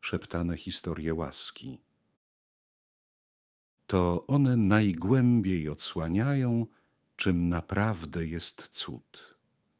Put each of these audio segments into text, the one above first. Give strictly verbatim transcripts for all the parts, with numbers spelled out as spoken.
szeptane historie łaski. To one najgłębiej odsłaniają, czym naprawdę jest cud.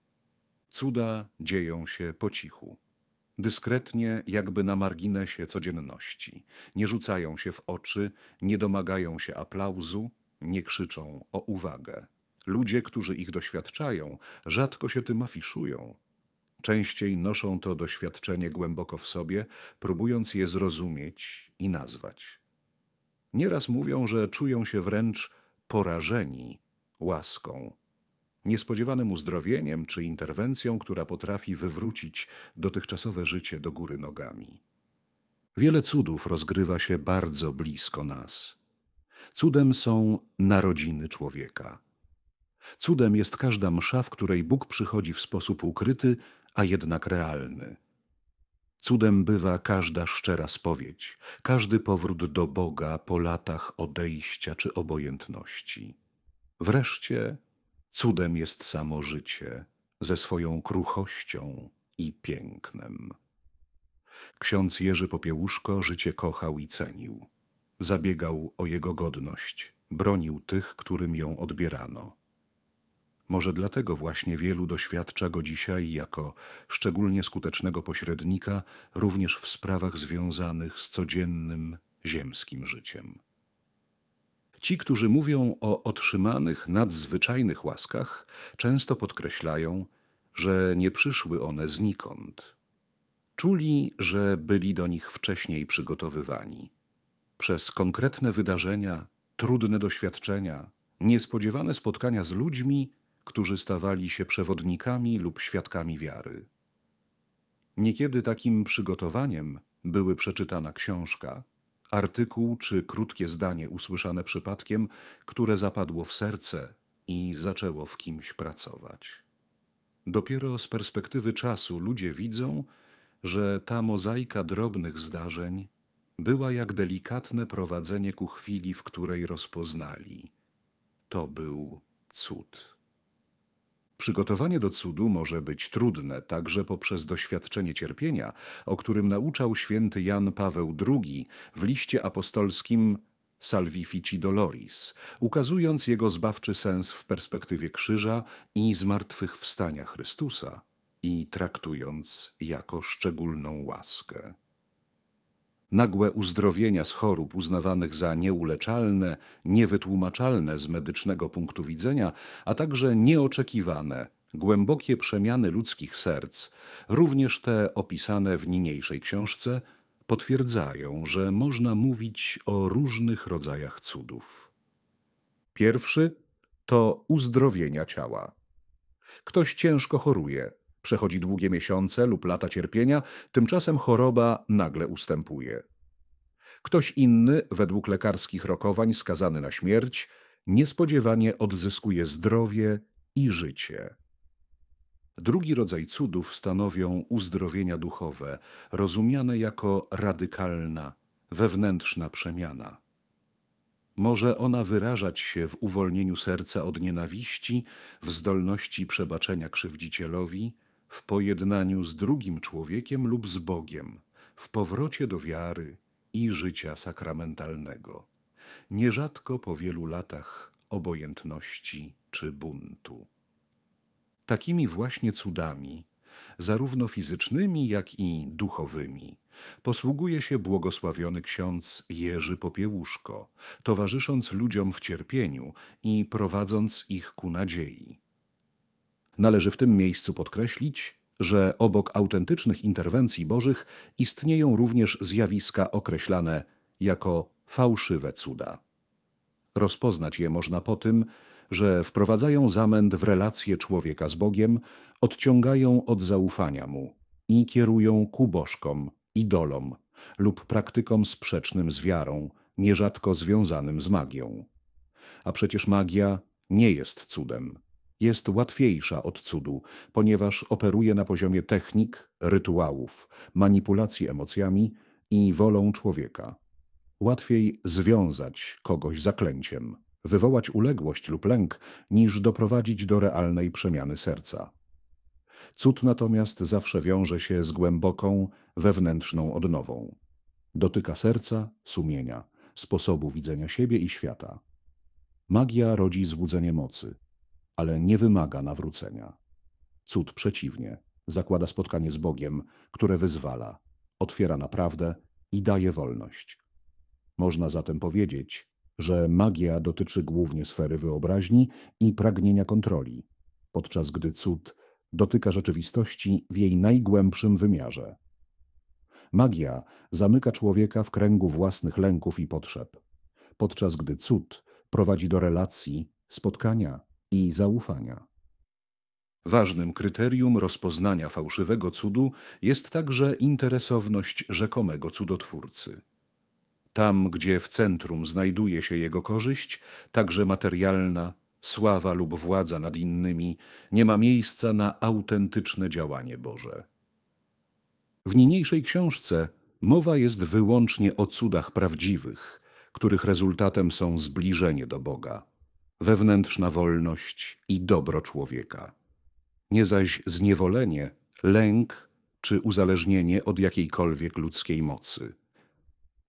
Cuda dzieją się po cichu, dyskretnie, jakby na marginesie codzienności. Nie rzucają się w oczy, nie domagają się aplauzu, nie krzyczą o uwagę. Ludzie, którzy ich doświadczają, rzadko się tym afiszują. Częściej noszą to doświadczenie głęboko w sobie, próbując je zrozumieć i nazwać. Nieraz mówią, że czują się wręcz porażeni łaską, niespodziewanym uzdrowieniem czy interwencją, która potrafi wywrócić dotychczasowe życie do góry nogami. Wiele cudów rozgrywa się bardzo blisko nas. Cudem są narodziny człowieka. Cudem jest każda msza, w której Bóg przychodzi w sposób ukryty, a jednak realny. Cudem bywa każda szczera spowiedź, każdy powrót do Boga po latach odejścia czy obojętności. Wreszcie cudem jest samo życie ze swoją kruchością i pięknem. Ksiądz Jerzy Popiełuszko życie kochał i cenił. Zabiegał o jego godność, bronił tych, którym ją odbierano. Może dlatego właśnie wielu doświadcza go dzisiaj jako szczególnie skutecznego pośrednika również w sprawach związanych z codziennym, ziemskim życiem. Ci, którzy mówią o otrzymanych, nadzwyczajnych łaskach, często podkreślają, że nie przyszły one znikąd. Czuli, że byli do nich wcześniej przygotowywani. Przez konkretne wydarzenia, trudne doświadczenia, niespodziewane spotkania z ludźmi, którzy stawali się przewodnikami lub świadkami wiary. Niekiedy takim przygotowaniem były przeczytana książka, artykuł czy krótkie zdanie usłyszane przypadkiem, które zapadło w serce i zaczęło w kimś pracować. Dopiero z perspektywy czasu ludzie widzą, że ta mozaika drobnych zdarzeń była jak delikatne prowadzenie ku chwili, w której rozpoznali. To był cud. Przygotowanie do cudu może być trudne także poprzez doświadczenie cierpienia, o którym nauczał święty Jan Paweł drugi w liście apostolskim Salvifici Doloris, ukazując jego zbawczy sens w perspektywie krzyża i zmartwychwstania Chrystusa i traktując jako szczególną łaskę. Nagłe uzdrowienia z chorób uznawanych za nieuleczalne, niewytłumaczalne z medycznego punktu widzenia, a także nieoczekiwane, głębokie przemiany ludzkich serc, również te opisane w niniejszej książce, potwierdzają, że można mówić o różnych rodzajach cudów. Pierwszy to uzdrowienia ciała. Ktoś ciężko choruje, przechodzi długie miesiące lub lata cierpienia, tymczasem choroba nagle ustępuje. Ktoś inny, według lekarskich rokowań skazany na śmierć, niespodziewanie odzyskuje zdrowie i życie. Drugi rodzaj cudów stanowią uzdrowienia duchowe, rozumiane jako radykalna, wewnętrzna przemiana. Może ona wyrażać się w uwolnieniu serca od nienawiści, w zdolności przebaczenia krzywdzicielowi, w pojednaniu z drugim człowiekiem lub z Bogiem, w powrocie do wiary i życia sakramentalnego, nierzadko po wielu latach obojętności czy buntu. Takimi właśnie cudami, zarówno fizycznymi, jak i duchowymi, posługuje się błogosławiony ksiądz Jerzy Popiełuszko, towarzysząc ludziom w cierpieniu i prowadząc ich ku nadziei. Należy w tym miejscu podkreślić, że obok autentycznych interwencji bożych istnieją również zjawiska określane jako fałszywe cuda. Rozpoznać je można po tym, że wprowadzają zamęt w relacje człowieka z Bogiem, odciągają od zaufania Mu i kierują ku bożkom, idolom lub praktykom sprzecznym z wiarą, nierzadko związanym z magią. A przecież magia nie jest cudem. Jest łatwiejsza od cudu, ponieważ operuje na poziomie technik, rytuałów, manipulacji emocjami i wolą człowieka. Łatwiej związać kogoś zaklęciem, wywołać uległość lub lęk, niż doprowadzić do realnej przemiany serca. Cud natomiast zawsze wiąże się z głęboką, wewnętrzną odnową. Dotyka serca, sumienia, sposobu widzenia siebie i świata. Magia rodzi złudzenie mocy, ale nie wymaga nawrócenia. Cud przeciwnie, zakłada spotkanie z Bogiem, które wyzwala, otwiera na prawdę i daje wolność. Można zatem powiedzieć, że magia dotyczy głównie sfery wyobraźni i pragnienia kontroli, podczas gdy cud dotyka rzeczywistości w jej najgłębszym wymiarze. Magia zamyka człowieka w kręgu własnych lęków i potrzeb, podczas gdy cud prowadzi do relacji, spotkania i zaufania. Ważnym kryterium rozpoznania fałszywego cudu jest także interesowność rzekomego cudotwórcy. Tam, gdzie w centrum znajduje się jego korzyść, także materialna, sława lub władza nad innymi, nie ma miejsca na autentyczne działanie Boże. W niniejszej książce mowa jest wyłącznie o cudach prawdziwych, których rezultatem są zbliżenie do Boga, wewnętrzna wolność i dobro człowieka. Nie zaś zniewolenie, lęk czy uzależnienie od jakiejkolwiek ludzkiej mocy.